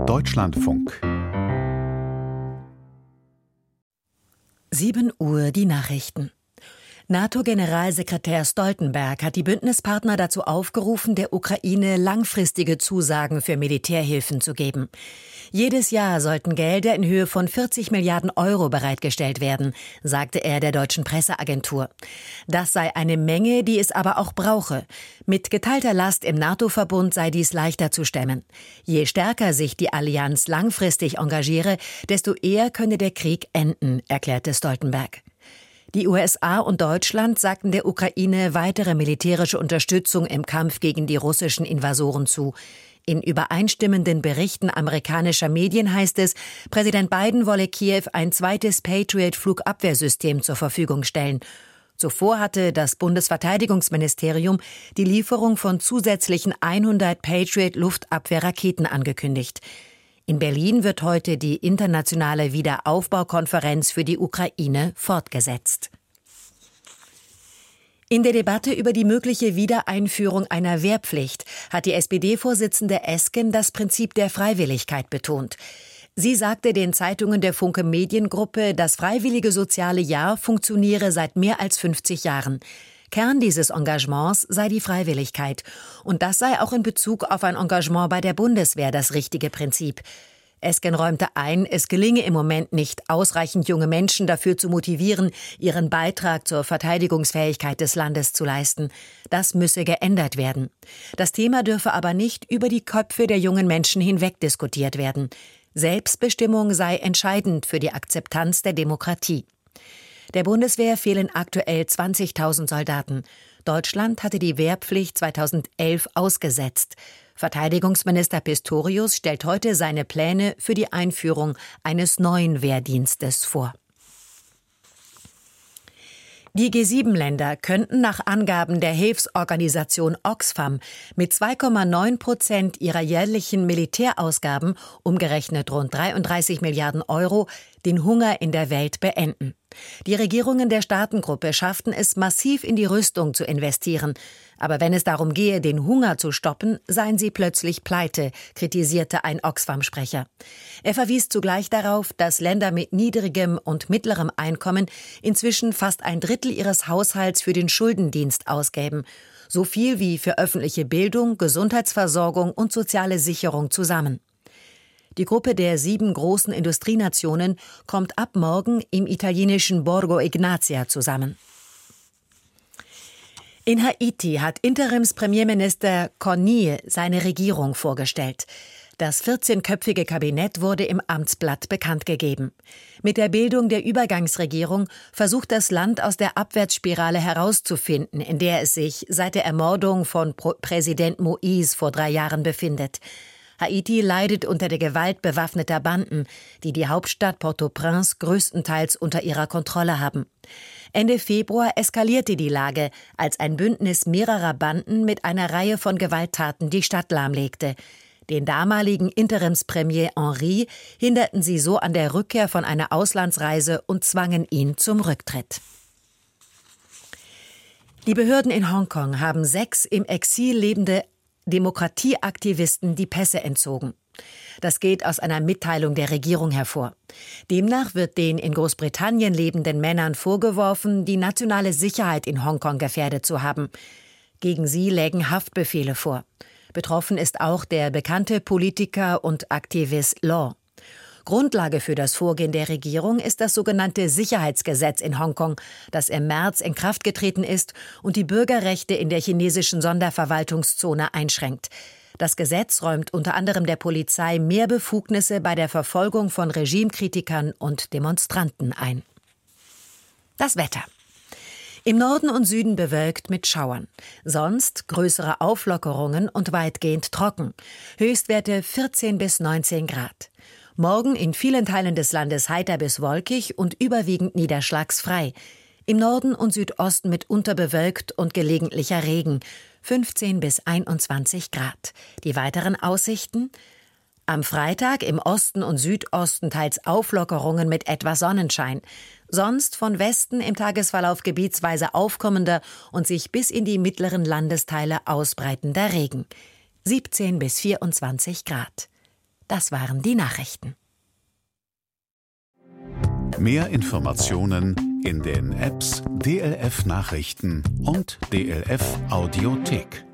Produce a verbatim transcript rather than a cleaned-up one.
Deutschlandfunk. sieben Uhr die Nachrichten. NATO-Generalsekretär Stoltenberg hat die Bündnispartner dazu aufgerufen, der Ukraine langfristige Zusagen für Militärhilfen zu geben. Jedes Jahr sollten Gelder in Höhe von vierzig Milliarden Euro bereitgestellt werden, sagte er der deutschen Presseagentur. Das sei eine Menge, die es aber auch brauche. Mit geteilter Last im NATO-Verbund sei dies leichter zu stemmen. Je stärker sich die Allianz langfristig engagiere, desto eher könne der Krieg enden, erklärte Stoltenberg. Die U S A und Deutschland sagten der Ukraine weitere militärische Unterstützung im Kampf gegen die russischen Invasoren zu. In übereinstimmenden Berichten amerikanischer Medien heißt es, Präsident Biden wolle Kiew ein zweites Patriot-Flugabwehrsystem zur Verfügung stellen. Zuvor hatte das Bundesverteidigungsministerium die Lieferung von zusätzlichen hundert Patriot-Luftabwehrraketen angekündigt. In Berlin wird heute die internationale Wiederaufbaukonferenz für die Ukraine fortgesetzt. In der Debatte über die mögliche Wiedereinführung einer Wehrpflicht hat die S P D-Vorsitzende Esken das Prinzip der Freiwilligkeit betont. Sie sagte den Zeitungen der Funke Mediengruppe, das freiwillige soziale Jahr funktioniere seit mehr als fünfzig Jahren. Kern dieses Engagements sei die Freiwilligkeit. Und das sei auch in Bezug auf ein Engagement bei der Bundeswehr das richtige Prinzip. Esken räumte ein, es gelinge im Moment nicht, ausreichend junge Menschen dafür zu motivieren, ihren Beitrag zur Verteidigungsfähigkeit des Landes zu leisten. Das müsse geändert werden. Das Thema dürfe aber nicht über die Köpfe der jungen Menschen hinweg diskutiert werden. Selbstbestimmung sei entscheidend für die Akzeptanz der Demokratie. Der Bundeswehr fehlen aktuell zwanzigtausend Soldaten. Deutschland hatte die Wehrpflicht zweitausendelf ausgesetzt. Verteidigungsminister Pistorius stellt heute seine Pläne für die Einführung eines neuen Wehrdienstes vor. Die G sieben Länder könnten nach Angaben der Hilfsorganisation Oxfam mit zwei Komma neun Prozent ihrer jährlichen Militärausgaben, umgerechnet rund dreiunddreißig Milliarden Euro, den Hunger in der Welt beenden. Die Regierungen der Staatengruppe schafften es, massiv in die Rüstung zu investieren. Aber wenn es darum gehe, den Hunger zu stoppen, seien sie plötzlich pleite, kritisierte ein Oxfam-Sprecher. Er verwies zugleich darauf, dass Länder mit niedrigem und mittlerem Einkommen inzwischen fast ein Drittel ihres Haushalts für den Schuldendienst ausgäben. So viel wie für öffentliche Bildung, Gesundheitsversorgung und soziale Sicherung zusammen. Die Gruppe der sieben großen Industrienationen kommt ab morgen im italienischen Borgo Ignazia zusammen. In Haiti hat Interims-Premierminister Cornille seine Regierung vorgestellt. Das vierzehnköpfige Kabinett wurde im Amtsblatt bekannt gegeben. Mit der Bildung der Übergangsregierung versucht das Land aus der Abwärtsspirale herauszufinden, in der es sich seit der Ermordung von Präsident Moïse vor drei Jahren befindet. Haiti leidet unter der Gewalt bewaffneter Banden, die die Hauptstadt Port-au-Prince größtenteils unter ihrer Kontrolle haben. Ende Februar eskalierte die Lage, als ein Bündnis mehrerer Banden mit einer Reihe von Gewalttaten die Stadt lahmlegte. Den damaligen Interimspremier Henry hinderten sie so an der Rückkehr von einer Auslandsreise und zwangen ihn zum Rücktritt. Die Behörden in Hongkong haben sechs im Exil lebende Demokratieaktivisten die Pässe entzogen. Das geht aus einer Mitteilung der Regierung hervor. Demnach wird den in Großbritannien lebenden Männern vorgeworfen, die nationale Sicherheit in Hongkong gefährdet zu haben. Gegen sie lägen Haftbefehle vor. Betroffen ist auch der bekannte Politiker und Aktivist Law. Grundlage für das Vorgehen der Regierung ist das sogenannte Sicherheitsgesetz in Hongkong, das im März in Kraft getreten ist und die Bürgerrechte in der chinesischen Sonderverwaltungszone einschränkt. Das Gesetz räumt unter anderem der Polizei mehr Befugnisse bei der Verfolgung von Regimekritikern und Demonstranten ein. Das Wetter. Im Norden und Süden bewölkt mit Schauern. Sonst größere Auflockerungen und weitgehend trocken. Höchstwerte vierzehn bis neunzehn Grad. Morgen in vielen Teilen des Landes heiter bis wolkig und überwiegend niederschlagsfrei. Im Norden und Südosten mitunter bewölkt und gelegentlicher Regen. fünfzehn bis einundzwanzig Grad. Die weiteren Aussichten? Am Freitag im Osten und Südosten teils Auflockerungen mit etwas Sonnenschein. Sonst von Westen im Tagesverlauf gebietsweise aufkommender und sich bis in die mittleren Landesteile ausbreitender Regen. siebzehn bis vierundzwanzig Grad. Das waren die Nachrichten. Mehr Informationen in den Apps D L F Nachrichten und D L F Audiothek.